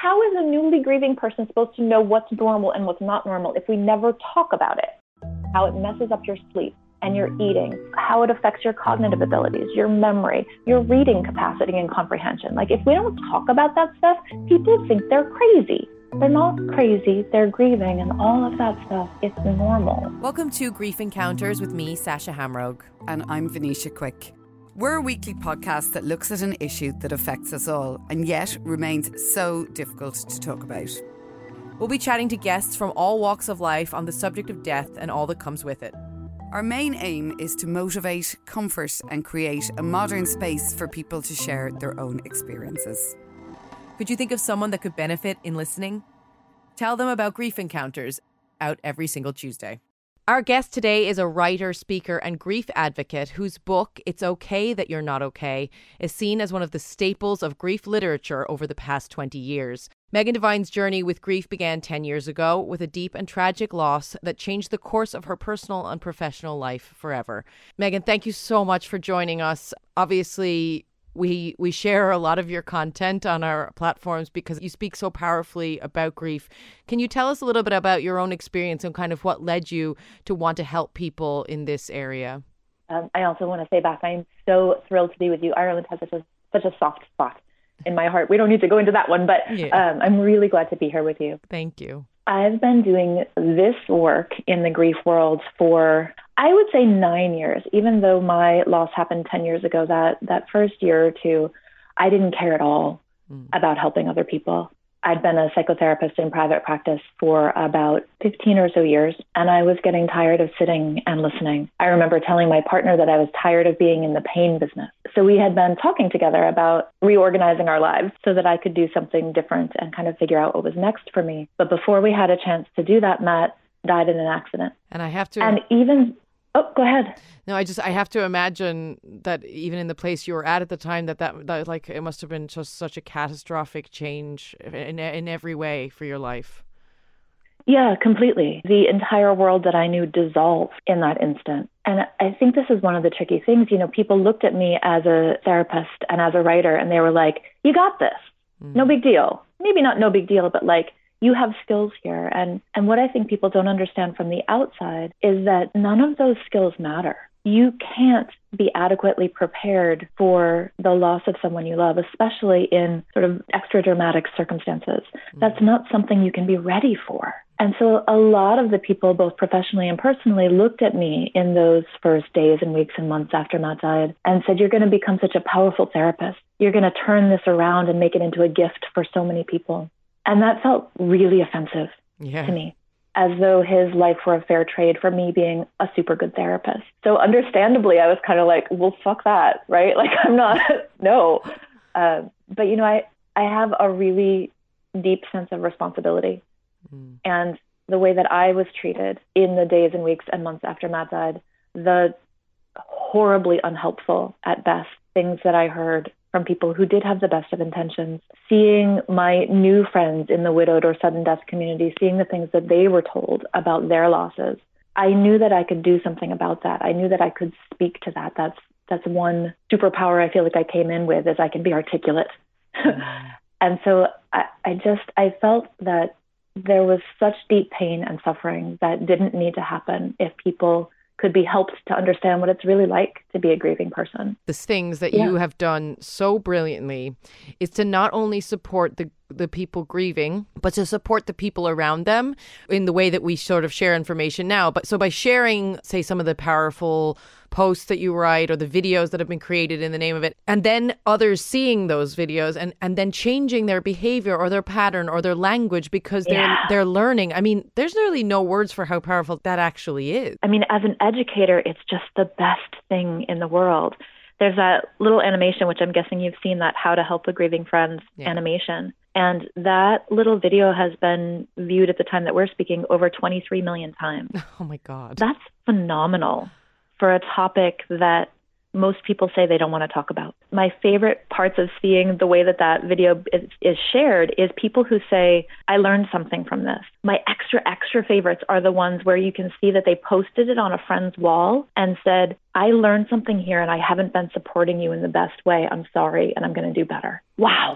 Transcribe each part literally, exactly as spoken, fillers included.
how is a newly grieving person supposed to know what's normal and what's not normal if we never talk about it? How it messes up your sleep and your eating, how it affects your cognitive abilities, your memory, your reading capacity and comprehension. Like, if we don't talk about that stuff, people think they're crazy. They're not crazy, they're grieving, and all of that stuff, it's normal. Welcome to Grief Encounters with me, Sasha Hamrogue. And I'm Venetia Quick. We're a weekly podcast that looks at an issue that affects us all and yet remains so difficult to talk about. We'll be chatting to guests from all walks of life on the subject of death and all that comes with it. Our main aim is to motivate, comfort and create a modern space for people to share their own experiences. Could you think of someone that could benefit in listening? Tell them about Grief Encounters, out every single Tuesday. Our guest today is a writer, speaker and grief advocate whose book, It's Okay That You're Not Okay, is seen as one of the staples of grief literature over the past twenty years. Megan Devine's journey with grief began ten years ago with a deep and tragic loss that changed the course of her personal and professional life forever. Megan, thank you so much for joining us. Obviously, we we share a lot of your content on our platforms because you speak so powerfully about grief. Can you tell us a little bit about your own experience and kind of what led you to want to help people in this area? Um, I also want to say back, I'm so thrilled to be with you. Ireland has such a, such a soft spot in my heart. We don't need to go into that one, but yeah. um, I'm really glad to be here with you. Thank you. I've been doing this work in the grief world for, I would say, nine years. Even though my loss happened ten years ago, that, that first year or two, I didn't care at all mm. about helping other people. I'd been a psychotherapist in private practice for about fifteen or so years, and I was getting tired of sitting and listening. I remember telling my partner that I was tired of being in the pain business. So we had been talking together about reorganizing our lives so that I could do something different and kind of figure out what was next for me. But before we had a chance to do that, Matt died in an accident. And I have to... And even... Oh, go ahead. No, I just, I have to imagine that even in the place you were at at the time, that that, that like, it must have been just such a catastrophic change in in every way for your life. Yeah, completely. The entire world that I knew dissolved in that instant. And I think this is one of the tricky things. You know, people looked at me as a therapist and as a writer, and they were like, you got this. Mm. No big deal. Maybe not no big deal, but like, you have skills here. And, and what I think people don't understand from the outside is that none of those skills matter. You can't be adequately prepared for the loss of someone you love, especially in sort of extra dramatic circumstances. Mm. That's not something you can be ready for. And so a lot of the people, both professionally and personally, looked at me in those first days and weeks and months after Matt died and said, you're going to become such a powerful therapist. You're going to turn this around and make it into a gift for so many people. And that felt really offensive yeah. to me, as though his life were a fair trade for me being a super good therapist. So understandably, I was kind of like, well, fuck that, right? Like, I'm not, no. Uh, but, you know, I, I have a really deep sense of responsibility. Mm. And the way that I was treated in the days and weeks and months after Matt died, the horribly unhelpful, at best, things that I heard from people who did have the best of intentions, seeing my new friends in the widowed or sudden death community, seeing the things that they were told about their losses. I knew that I could do something about that. I knew that I could speak to that. That's that's one superpower I feel like I came in with, is I can be articulate. Mm. And so I, I just, I felt that there was such deep pain and suffering that didn't need to happen if people could be helped to understand what it's really like to be a grieving person. The things that yeah. you have done so brilliantly is to not only support the the people grieving, but to support the people around them in the way that we sort of share information now. But so by sharing, say, some of the powerful posts that you write or the videos that have been created in the name of it, and then others seeing those videos and, and then changing their behavior or their pattern or their language because they're yeah. they're learning. I mean, there's really no words for how powerful that actually is. I mean, as an educator, it's just the best thing in the world. There's that little animation, which I'm guessing you've seen, that How to Help a Grieving Friends yeah. animation. And that little video has been viewed at the time that we're speaking over twenty-three million times. Oh my God. That's phenomenal for a topic that most people say they don't want to talk about. My favorite parts of seeing the way that that video is, is shared is people who say, I learned something from this. My extra, extra favorites are the ones where you can see that they posted it on a friend's wall and said, I learned something here and I haven't been supporting you in the best way. I'm sorry, and I'm going to do better. Wow.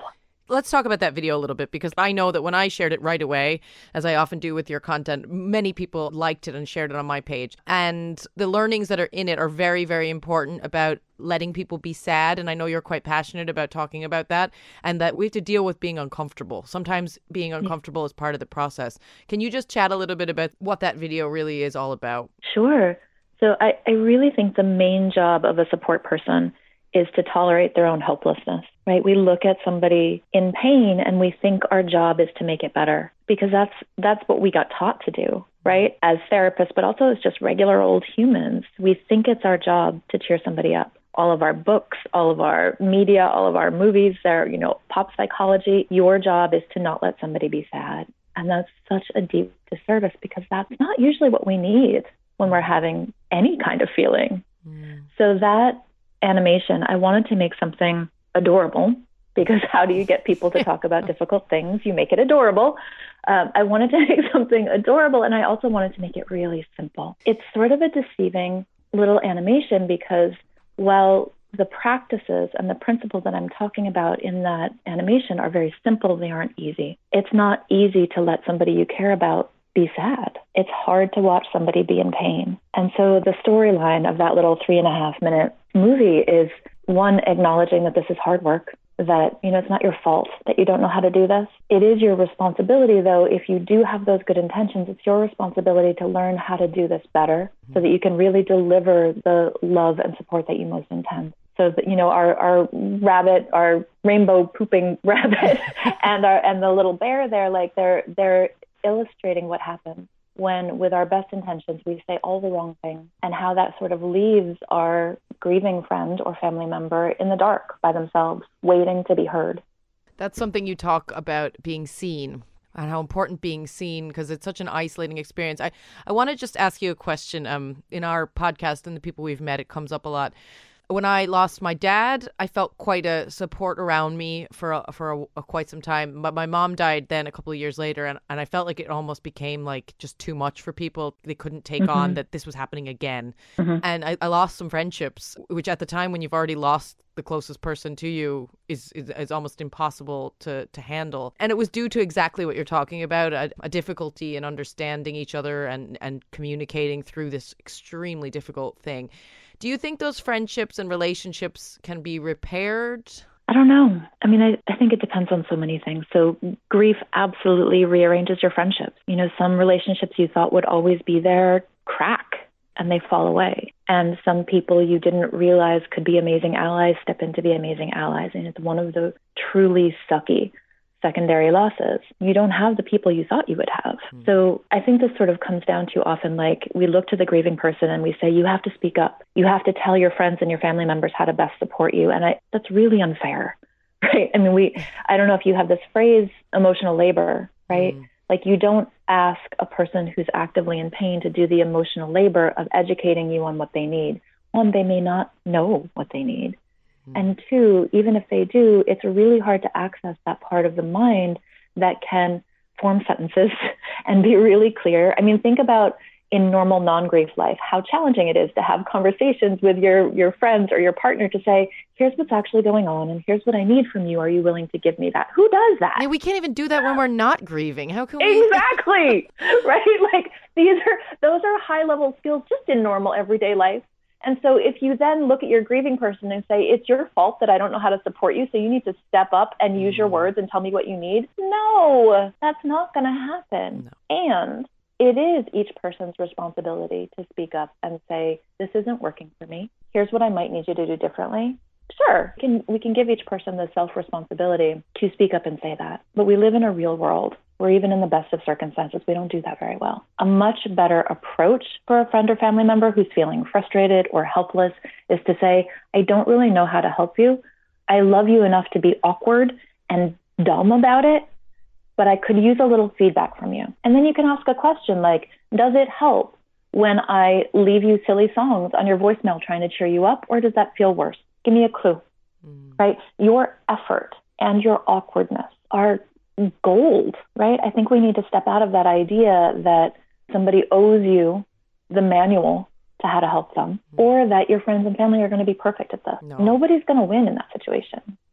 Let's talk about that video a little bit, because I know that when I shared it right away, as I often do with your content, many people liked it and shared it on my page. And the learnings that are in it are very, very important about letting people be sad. And I know you're quite passionate about talking about that, and that we have to deal with being uncomfortable. Sometimes being uncomfortable is part of the process. Can you just chat a little bit about what that video really is all about? Sure. So I, I really think the main job of a support person is to tolerate their own helplessness, right? We look at somebody in pain and we think our job is to make it better, because that's that's what we got taught to do, right? As therapists, but also as just regular old humans. We think it's our job to cheer somebody up. All of our books, all of our media, all of our movies, they're, you know, pop psychology. Your job is to not let somebody be sad. And that's such a deep disservice, because that's not usually what we need when we're having any kind of feeling. Mm. So that animation, I wanted to make something adorable, because how do you get people to talk about difficult things? You make it adorable. Um, I wanted to make something adorable, and I also wanted to make it really simple. It's sort of a deceiving little animation, because while the practices and the principles that I'm talking about in that animation are very simple, they aren't easy. It's not easy to let somebody you care about be sad. It's hard to watch somebody be in pain. And so the storyline of that little three and a half minute movie is, one, acknowledging that this is hard work, that, you know, it's not your fault that you don't know how to do this. It is your responsibility, though, if you do have those good intentions, it's your responsibility to learn how to do this better, mm-hmm. so that you can really deliver the love and support that you most intend. So that, you know, our, our rabbit, our rainbow pooping rabbit and our and the little bear there, like they're they're illustrating what happens when, with our best intentions, we say all the wrong things, and how that sort of leaves our grieving friend or family member in the dark by themselves, waiting to be heard. That's something you talk about, being seen, and how important being seen, because it's such an isolating experience. I, I want to just ask you a question. Um, in our podcast and the people we've met, it comes up a lot. When I lost my dad, I felt quite a support around me for a, for a, a quite some time. But my mom died then a couple of years later, and, and I felt like it almost became like just too much for people. They couldn't take mm-hmm. on that this was happening again. Mm-hmm. And I, I lost some friendships, which at the time, when you've already lost the closest person to you, is is, is almost impossible to, to handle. And it was due to exactly what you're talking about, a, a difficulty in understanding each other and, and communicating through this extremely difficult thing. Do you think those friendships and relationships can be repaired? I don't know. I mean, I, I think it depends on so many things. So grief absolutely rearranges your friendships. You know, some relationships you thought would always be there crack and they fall away. And some people you didn't realize could be amazing allies step in to be amazing allies. And it's one of the truly sucky secondary losses. You don't have the people you thought you would have. Mm. So I think this sort of comes down to often, like, we look to the grieving person and we say, you have to speak up. You have to tell your friends and your family members how to best support you. And I, that's really unfair, right? I mean, we, I don't know if you have this phrase, emotional labor, right? Mm. Like, you don't ask a person who's actively in pain to do the emotional labor of educating you on what they need. One, they may not know what they need. And two, even if they do, it's really hard to access that part of the mind that can form sentences and be really clear. I mean, think about in normal non-grief life, how challenging it is to have conversations with your, your friends or your partner to say, here's what's actually going on and here's what I need from you. Are you willing to give me that? Who does that? I mean, we can't even do that when we're not grieving. How can we? Exactly. Right? Like, these are, those are high level skills just in normal everyday life. And so if you then look at your grieving person and say, it's your fault that I don't know how to support you, so you need to step up and use your words and tell me what you need. No, that's not going to happen. No. And it is each person's responsibility to speak up and say, this isn't working for me. Here's what I might need you to do differently. Sure, we can, we can give each person the self-responsibility to speak up and say that. But we live in a real world where even in the best of circumstances, we don't do that very well. A much better approach for a friend or family member who's feeling frustrated or helpless is to say, I don't really know how to help you. I love you enough to be awkward and dumb about it, but I could use a little feedback from you. And then you can ask a question like, does it help when I leave you silly songs on your voicemail trying to cheer you up, or does that feel worse? Give me a clue, mm. right? Your effort and your awkwardness are gold, right? I think we need to step out of that idea that somebody owes you the manual to how to help them, mm. or that your friends and family are going to be perfect at this. No. Nobody's going to win in that situation.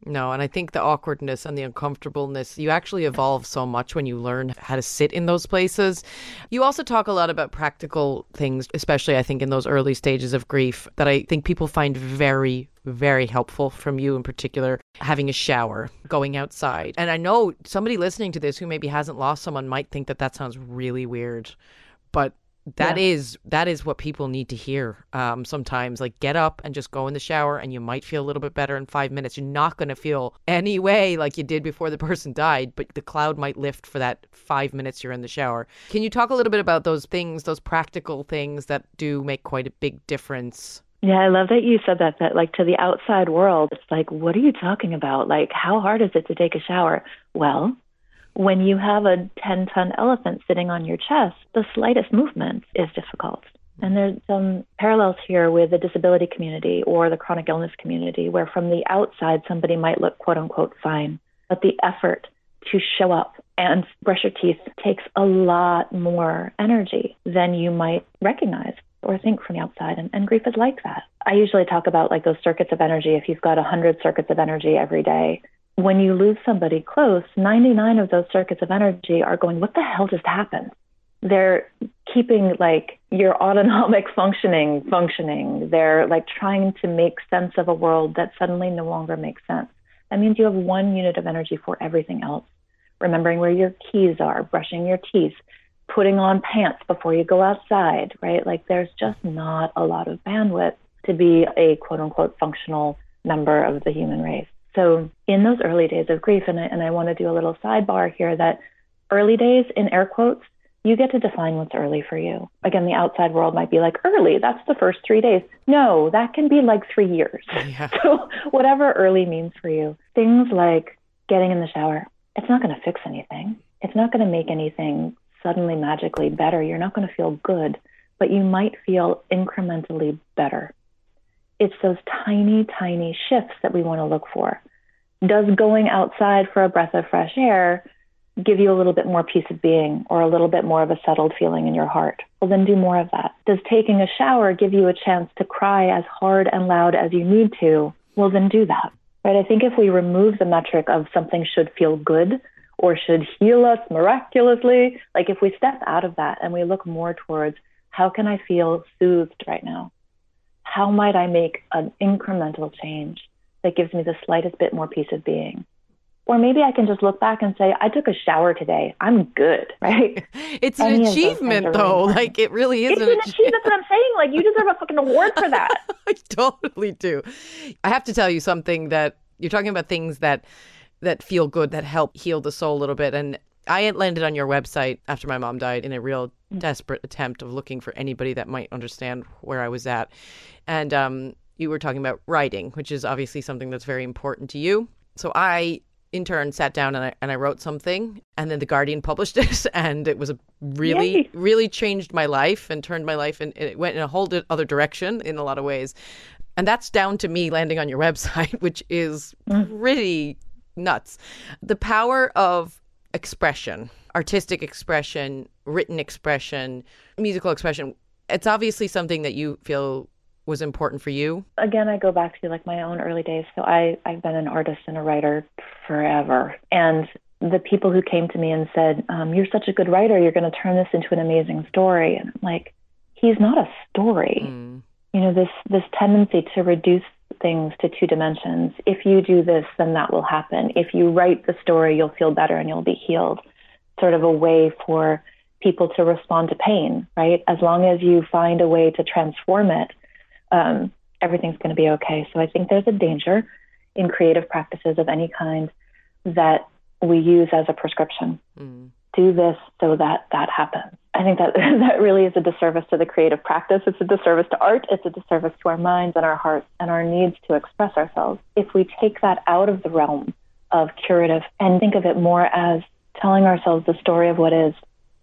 No, and I think the awkwardness and the uncomfortableness, you actually evolve so much when you learn how to sit in those places. You also talk a lot about practical things, especially I think in those early stages of grief, that I think people find very, very helpful from you in particular. Having a shower, going outside. And I know somebody listening to this who maybe hasn't lost someone might think that that sounds really weird, but That yeah. is that is what people need to hear um, sometimes. Like, get up and just go in the shower and you might feel a little bit better in five minutes. You're not going to feel any way like you did before the person died, but the cloud might lift for that five minutes you're in the shower. Can you talk a little bit about those things, those practical things that do make quite a big difference? Yeah, I love that you said that, that like to the outside world, it's like, what are you talking about? Like, how hard is it to take a shower? Well, when you have a ten-ton elephant sitting on your chest, the slightest movement is difficult. And there's some parallels here with the disability community or the chronic illness community, where from the outside, somebody might look, quote unquote, fine. But the effort to show up and brush your teeth takes a lot more energy than you might recognize or think from the outside. And, and grief is like that. I usually talk about like those circuits of energy. If you've got one hundred circuits of energy every day, when you lose somebody close, ninety-nine of those circuits of energy are going, what the hell just happened? They're keeping like your autonomic functioning, functioning. They're like trying to make sense of a world that suddenly no longer makes sense. That means you have one unit of energy for everything else. Remembering where your keys are, brushing your teeth, putting on pants before you go outside, right? Like there's just not a lot of bandwidth to be a quote unquote functional member of the human race. So in those early days of grief, and I, and I want to do a little sidebar here, that early days, in air quotes, you get to define what's early for you. Again, the outside world might be like, early, that's the first three days. No, that can be like three years. Yeah. So whatever early means for you, things like getting in the shower, it's not going to fix anything. It's not going to make anything suddenly magically better. You're not going to feel good, but you might feel incrementally better. It's those tiny, tiny shifts that we want to look for. Does going outside for a breath of fresh air give you a little bit more peace of being or a little bit more of a settled feeling in your heart? Well, then do more of that. Does taking a shower give you a chance to cry as hard and loud as you need to? Well, then do that. Right? I think if we remove the metric of something should feel good or should heal us miraculously, like if we step out of that and we look more towards how can I feel soothed right now? How might I make an incremental change that gives me the slightest bit more peace of being? Or maybe I can just look back and say, I took a shower today. I'm good, right? It's an Any achievement, though. Really like, it really is it's an, an achievement. That's what I'm saying. Like, you deserve a fucking award for that. I totally do. I have to tell you something that you're talking about things that that feel good, that help heal the soul a little bit. And I had landed on your website after my mom died in a real desperate attempt of looking for anybody that might understand where I was at. And um, you were talking about writing, which is obviously something that's very important to you. So I, in turn, sat down and I, and I wrote something, and then The Guardian published it. And it was a really, Yay. really changed my life and turned my life, and it went in a whole other direction in a lot of ways. And that's down to me landing on your website, which is pretty nuts. The power of expression, artistic expression, written expression, musical expression. It's obviously something that you feel was important for you. Again, I go back to like my own early days. So I, I've been an artist and a writer forever. And the people who came to me and said, um, you're such a good writer, you're going to turn this into an amazing story. And I'm like, he's not a story. Mm. You know, this, this tendency to reduce things to two dimensions. If you do this, then that will happen. If you write the story, you'll feel better and you'll be healed. Sort of a way for people to respond to pain, right? As long as you find a way to transform it, um, everything's going to be okay. So I think there's a danger in creative practices of any kind that we use as a prescription. Mm. Do this so that that happens. I think that that really is a disservice to the creative practice. It's a disservice to art. It's a disservice to our minds and our hearts and our needs to express ourselves. If we take that out of the realm of curative and think of it more as telling ourselves the story of what is,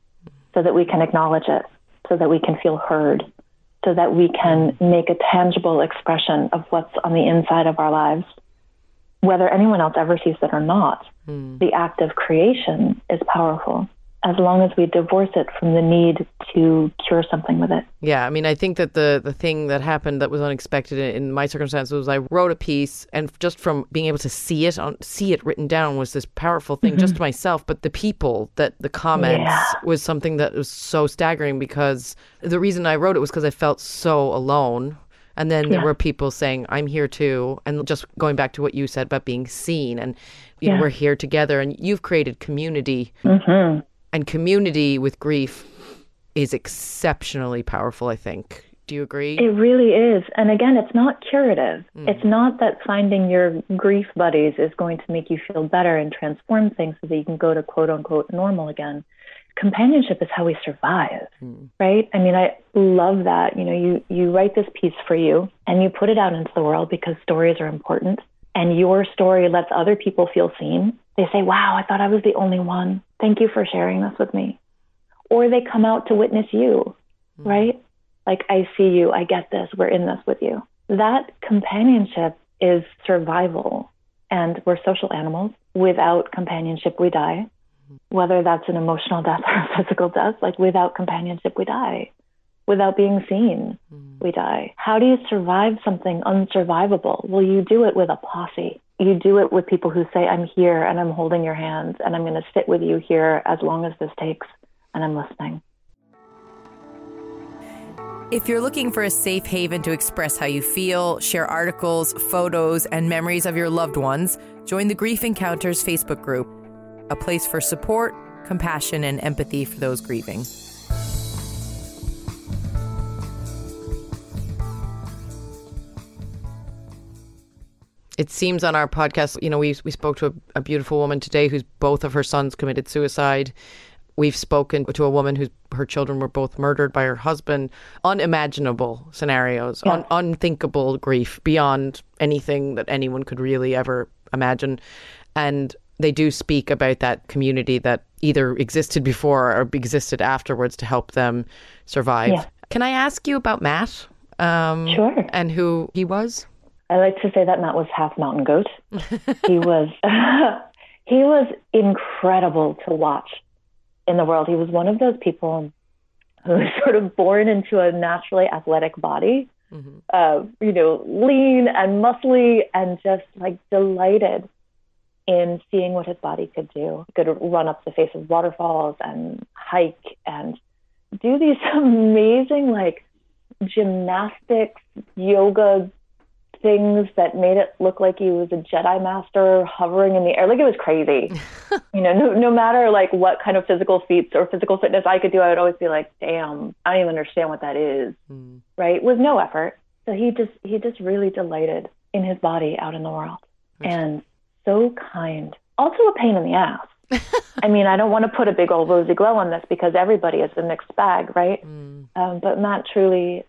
so that we can acknowledge it, so that we can feel heard, so that we can make a tangible expression of what's on the inside of our lives, whether anyone else ever sees it or not. Mm. The act of creation is powerful. as long as we divorce it from the need to cure something with it. Yeah, I mean, I think that the, the thing that happened that was unexpected in, in my circumstances was I wrote a piece, and just from being able to see it on see it written down was this powerful thing, mm-hmm. just to myself, but the people, that the comments yeah. was something that was so staggering, because the reason I wrote it was because I felt so alone. And then there yeah. were people saying, I'm here too. And just going back to what you said about being seen, and you yeah. know, we're here together, and you've created community. Mm-hmm. And community with grief is exceptionally powerful, I think. Do you agree? It really is. And again, it's not curative. Mm. It's not that finding your grief buddies is going to make you feel better and transform things so that you can go to quote unquote normal again. Companionship is how we survive, mm. right? I mean, I love that. You know, you, you write this piece for you and you put it out into the world because stories are important, and your story lets other people feel seen. They say, wow, I thought I was the only one. Thank you for sharing this with me. Or they come out to witness you, mm. right? Like, I see you, I get this, we're in this with you. That companionship is survival. And we're social animals. Without companionship, we die. Whether that's an emotional death or a physical death, like without companionship, we die. Without being seen, mm. we die. How do you survive something unsurvivable? Well, you do it with a posse. You do it with people who say, I'm here and I'm holding your hands and I'm going to sit with you here as long as this takes, and I'm listening. If you're looking for a safe haven to express how you feel, share articles, photos, and memories of your loved ones, join the Grief Encounters Facebook group, a place for support, compassion, and empathy for those grieving. It seems on our podcast, you know, we we spoke to a, a beautiful woman today who's both of her sons committed suicide. We've spoken to a woman whose her children were both murdered by her husband. Unimaginable scenarios, yeah. un, unthinkable grief beyond anything that anyone could really ever imagine. And they do speak about that community that either existed before or existed afterwards to help them survive. Yeah. Can I ask you about Matt? Um, sure. And who he was? I like to say that Matt was half mountain goat. he was he was incredible to watch in the world. He was one of those people who was sort of born into a naturally athletic body, mm-hmm. uh, you know, lean and muscly, and just like delighted in seeing what his body could do. He could run up the face of waterfalls and hike and do these amazing like gymnastics, yoga things that made it look like he was a Jedi master hovering in the air. Like, it was crazy. you know, no, no matter like what kind of physical feats or physical fitness I could do, I would always be like, damn, I don't even understand what that is. Mm. Right? With no effort. So he just, he just really delighted in his body out in the world. That's and so kind. Also a pain in the ass. I mean, I don't want to put a big old rosy glow on this because everybody is a mixed bag, right? Mm. Um, but Matt truly,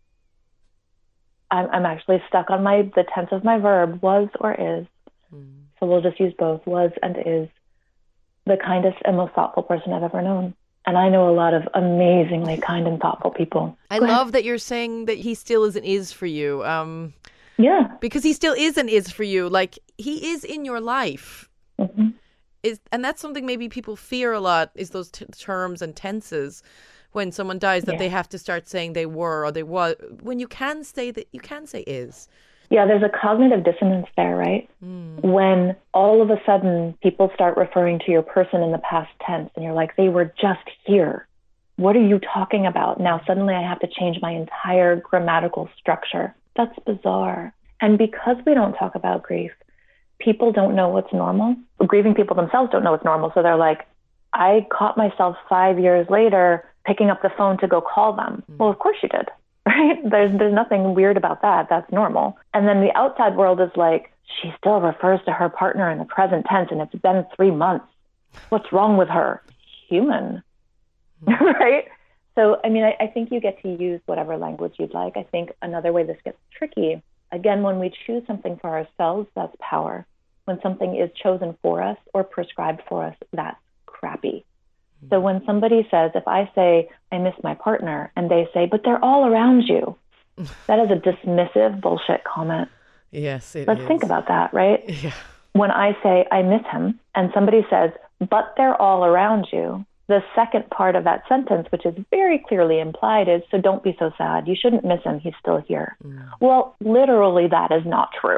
I'm, I'm actually stuck on my the tense of my verb, was or is. Mm. So we'll just use both, was and is. The kindest and most thoughtful person I've ever known. And I know a lot of amazingly kind and thoughtful people. I Go love ahead. That you're saying that he still is and is for you. Um, yeah. Because he still is and is for you. Like, he is in your life. Mm-hmm. Is And that's something maybe people fear a lot, is those t- terms and tenses. When someone dies, that yeah. they have to start saying they were or they was, when you can say that, you can say is. Yeah, there's a cognitive dissonance there, right? Mm. When all of a sudden people start referring to your person in the past tense and you're like, they were just here. What are you talking about? Now suddenly I have to change my entire grammatical structure. That's bizarre. And because we don't talk about grief, people don't know what's normal. Grieving people themselves don't know what's normal. So they're like, I caught myself five years later picking up the phone to go call them. Mm. Well, of course you did, right? There's there's nothing weird about that. That's normal. And then the outside world is like, she still refers to her partner in the present tense and it's been three months. What's wrong with her? Human, mm. right? So, I mean, I, I think you get to use whatever language you'd like. I think another way this gets tricky, again, when we choose something for ourselves, that's power. When something is chosen for us or prescribed for us, that's crappy. So when somebody says, if I say, I miss my partner, and they say, but they're all around you, that is a dismissive bullshit comment. Yes, it Let's is. think about that, right? Yeah. When I say, I miss him, and somebody says, but they're all around you, The second part of that sentence, which is very clearly implied, is, so don't be so sad. You shouldn't miss him. He's still here. Mm. Well, literally, that is not true.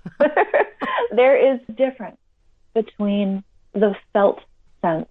There is a difference between the felt sense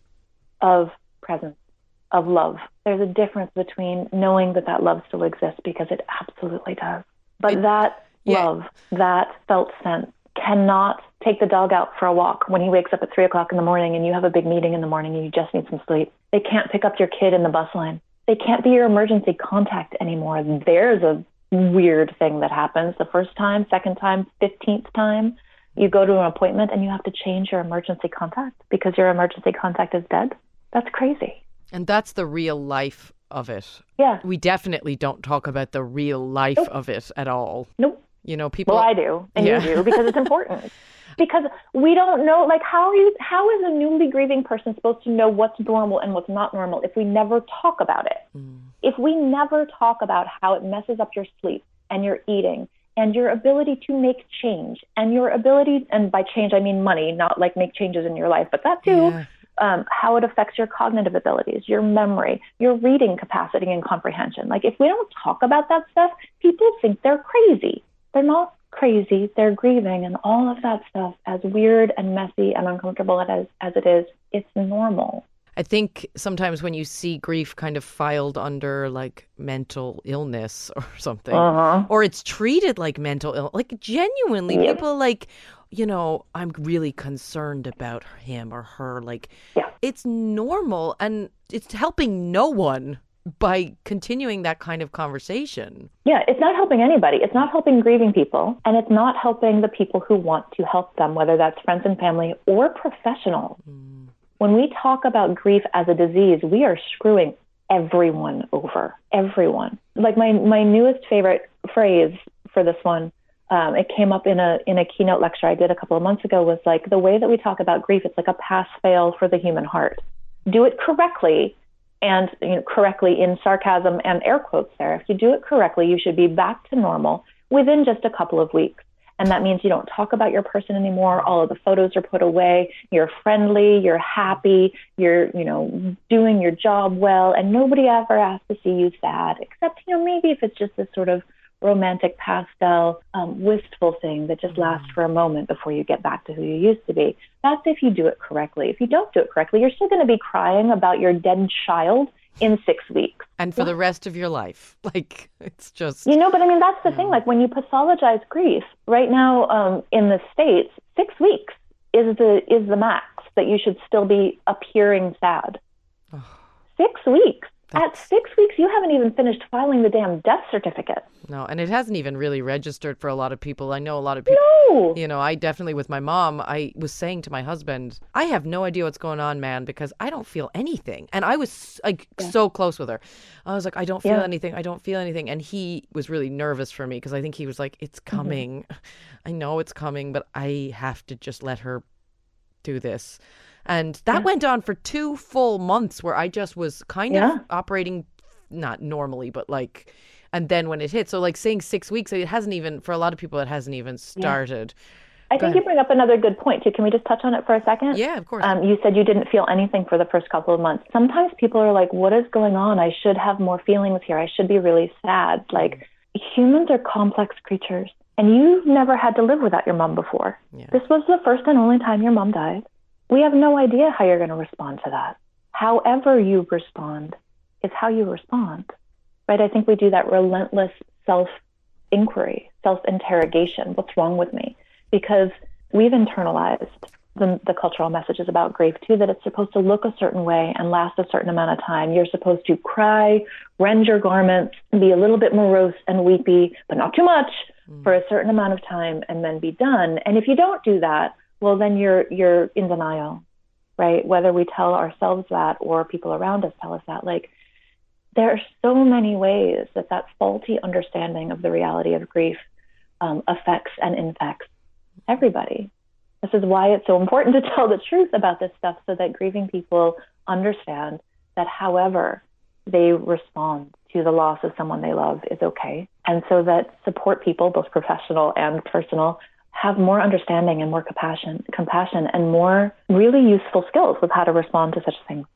of presence, of love. There's a difference between knowing that that love still exists, because it absolutely does. But it, that yeah. love, that felt sense, cannot take the dog out for a walk when he wakes up at three o'clock in the morning and you have a big meeting in the morning and you just need some sleep. They can't pick up your kid in the bus line. They can't be your emergency contact anymore. There's a weird thing that happens the first time, second time, fifteenth time. You go to an appointment and you have to change your emergency contact because your emergency contact is dead. That's crazy. And that's the real life of it. Yeah. We definitely don't talk about the real life nope. of it at all. Nope. You know, people. Well, I do, and yeah. you do, because it's important. Because we don't know, like, how are you? How is a newly grieving person supposed to know what's normal and what's not normal if we never talk about it? Mm. If we never talk about how it messes up your sleep and your eating and your ability to make change and your ability, and by change I mean money, not like make changes in your life, but that too. Yeah. Um, how it affects your cognitive abilities, your memory, your reading capacity and comprehension. Like, if we don't talk about that stuff, people think they're crazy. They're not crazy. They're grieving, and all of that stuff, as weird and messy and uncomfortable as, as it is, it's normal. I think sometimes when you see grief kind of filed under like mental illness or something, uh-huh. or it's treated like mental illness, like genuinely yep. people like, you know, I'm really concerned about him or her. Like, yeah. it's normal, and it's helping no one by continuing that kind of conversation. Yeah, it's not helping anybody. It's not helping grieving people, and it's not helping the people who want to help them, whether that's friends and family or professionals. Mm. When we talk about grief as a disease, we are screwing everyone over, everyone. Like my, my newest favorite phrase for this one, um, it came up in a in a keynote lecture I did a couple of months ago, was like, the way that we talk about grief, it's like a pass-fail for the human heart. Do it correctly, and you know, correctly in sarcasm and air quotes there. If you do it correctly, you should be back to normal within just a couple of weeks. And that means you don't talk about your person anymore. All of the photos are put away. You're friendly, you're happy, you're, you know, doing your job well, and nobody ever has to see you sad, except, you know, maybe if it's just this sort of romantic pastel, um, wistful thing that just lasts for a moment before you get back to who you used to be. That's if you do it correctly. If you don't do it correctly, you're still going to be crying about your dead child in six weeks. And for the rest of your life. Like, it's just... You know, but I mean, that's the thing. Like, when you pathologize grief, right now um, in the States, six weeks is the is the max that you should still be appearing sad. Six weeks. That's... At six weeks, you haven't even finished filing the damn death certificate. No, and it hasn't even really registered for a lot of people. I know a lot of people, no. you know, I definitely, with my mom, I was saying to my husband, I have no idea what's going on, man, because I don't feel anything. And I was like yeah. so close with her. I was like, I don't feel yeah. anything. I don't feel anything. And he was really nervous for me because I think he was like, it's coming. Mm-hmm. I know it's coming, but I have to just let her do this. And that yeah. went on for two full months where I just was kind yeah. of operating, not normally, but like, and then when it hit, so like saying six weeks, it hasn't even, for a lot of people, it hasn't even started. Yeah. I Go think ahead. You bring up another good point too. Can we just touch on it for a second? Yeah, of course. Um, you said you didn't feel anything for the first couple of months. Sometimes people are like, what is going on? I should have more feelings here. I should be really sad. Like, humans are complex creatures, and you've never had to live without your mom before. Yeah. This was the first and only time your mom died. We have no idea how you're going to respond to that. However you respond is how you respond, right? I think we do that relentless self-inquiry, self-interrogation. What's wrong with me? Because we've internalized the, the cultural messages about grief too, that it's supposed to look a certain way and last a certain amount of time. You're supposed to cry, rend your garments, be a little bit morose and weepy, but not too much, mm. for a certain amount of time, and then be done. And if you don't do that, well, then you're you're in denial, right? Whether we tell ourselves that or people around us tell us that. Like, there are so many ways that that faulty understanding of the reality of grief um, affects and infects everybody. This is why it's so important to tell the truth about this stuff, so that grieving people understand that however they respond to the loss of someone they love is okay. And so that support people, both professional and personal, have more understanding and more compassion, compassion and more really useful skills with how to respond to such things.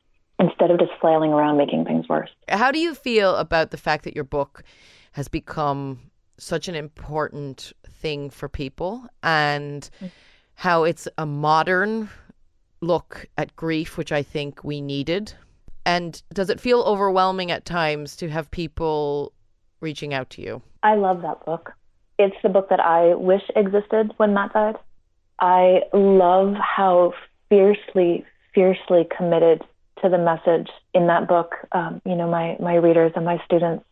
instead of just flailing around making things worse. How do you feel about the fact that your book has become such an important thing for people, and how it's a modern look at grief, which I think we needed? And does it feel overwhelming at times to have people reaching out to you? I love that book. It's the book that I wish existed when Matt died. I love how fiercely, fiercely committed to the message in that book, um, you know, my, my readers and my students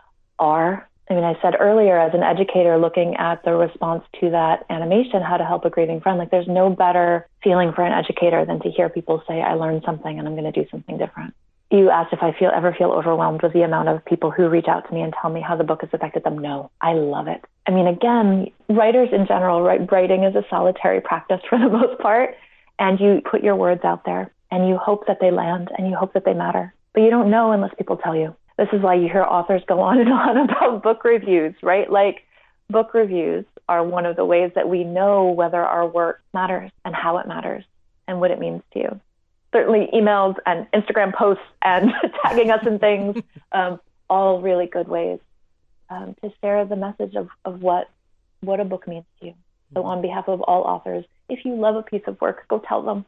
are. I mean, I said earlier, as an educator looking at the response to that animation, How to Help a Grieving Friend, like there's no better feeling for an educator than to hear people say, I learned something and I'm going to do something different. You asked if I feel ever feel overwhelmed with the amount of people who reach out to me and tell me how the book has affected them. No, I love it. I mean, again, writers in general, right, writing is a solitary practice for the most part. And you put your words out there and you hope that they land and you hope that they matter. But you don't know unless people tell you. This is why you hear authors go on and on about book reviews, right? Like book reviews are one of the ways that we know whether our work matters and how it matters and what it means to you. Certainly emails and Instagram posts and tagging us in things, um, all really good ways um, to share the message of, of what what a book means to you. So on behalf of all authors, if you love a piece of work, go tell them,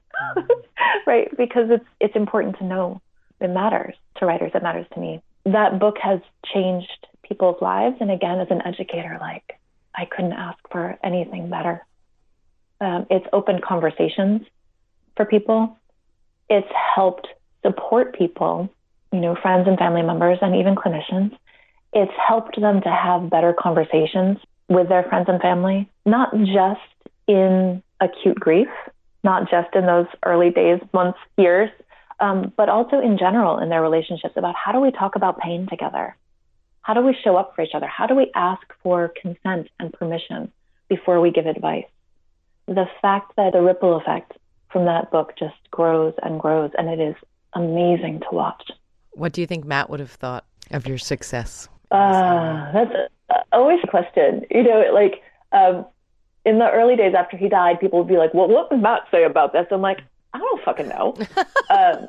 right? Because it's it's important to know. It matters to writers. It matters to me. That book has changed people's lives. And again, as an educator, like I couldn't ask for anything better. Um, it's opened conversations for people. It's helped support people, you know, friends and family members and even clinicians. It's helped them to have better conversations with their friends and family, not just in acute grief, not just in those early days, months, years, um, but also in general in their relationships about how do we talk about pain together? How do we show up for each other? How do we ask for consent and permission before we give advice? The fact that the ripple effect from that book just grows and grows, and it is amazing to watch. What do you think Matt would have thought of your success? Uh, that's a, always a question. You know, like um, in the early days after he died, people would be like, well, what did Matt say about this? I'm like, I don't fucking know. um,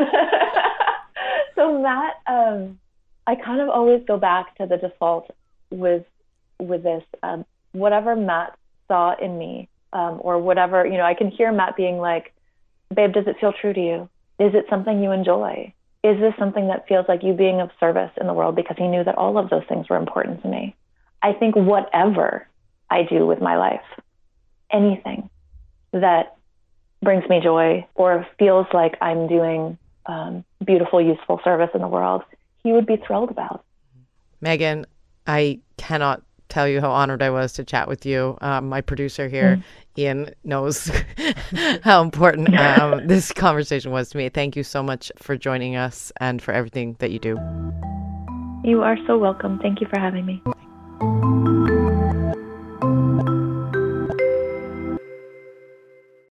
so Matt, um, I kind of always go back to the default with with this. Um, whatever Matt saw in me, um, or whatever, you know, I can hear Matt being like, babe, does it feel true to you? Is it something you enjoy? Is this something that feels like you being of service in the world? Because he knew that all of those things were important to me. I think whatever I do with my life, anything that brings me joy or feels like I'm doing um, beautiful, useful service in the world, he would be thrilled about. Megan, I cannot tell you how honored I was to chat with you. Um, my producer here, mm. Ian, knows how important um, this conversation was to me. Thank you so much for joining us and for everything that you do. You are so welcome. Thank you for having me.